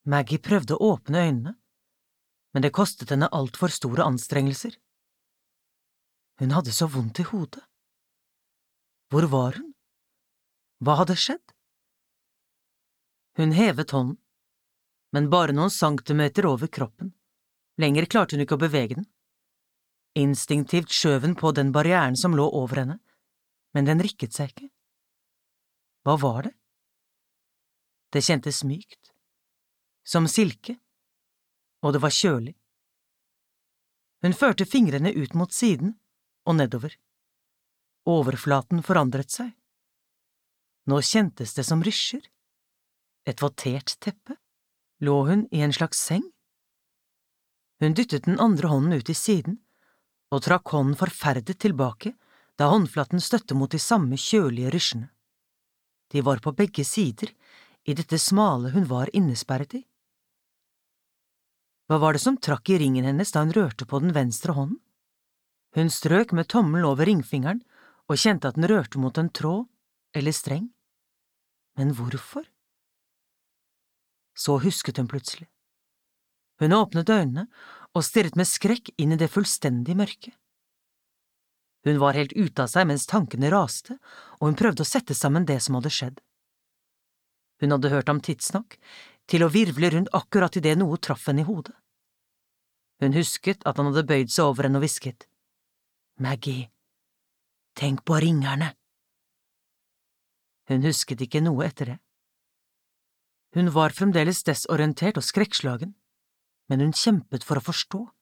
Maggie prøvde å åpne øynene, men det kostet henne alt for store anstrengelser. Hun hadde så vondt i hodet. Hvor var hun? Hva hadde skjedd? Hun hevet hånden, men bare noen centimeter over kroppen. Lenger klarte hun ikke å bevege den. Instinktivt skjøv hun på den barrieren som lå over henne, men den rikket seg ikke. Hva var det? Det kjentes mykt, som silke, og det var kjølig. Hun førte fingrene ut mot siden og nedover. Overflaten forandret seg. Nå kjentes det som rysjer. Et vottert teppe. Lå hun i en slags seng? Hun dyttet den andre hånden ut i siden, og trakk hånden forferdet tilbake da håndflaten støtte mot de samme kjølige rysjene. De var på begge sider i dette smale hun var innesperret i. Hva var det som trakk i ringen hennes da hun rørte på den venstre hånden? Hun strøk med tommelen over ringfingeren og kjente at den rørte mot en tråd eller streng. Men hvorfor? Så husket hun plutselig. Hun åpnet øynene og stirret med skrekk inn i det fullstendige mørket. Hun var helt ute av seg mens tankene raste, og hun prøvde å sette sammen det som hadde skjedd. Hun hadde hørt ham tidsnok til å virvle rundt akkurat idet noe traff henne i hodet. Hun husket at han hadde bøyd seg over henne og hvisket, «Maggie, tenk på ringerne!» Hun husket ikke noe etter det. Hun var fremdeles desorientert og skrekkslagen, men hun kjempet for å forstå.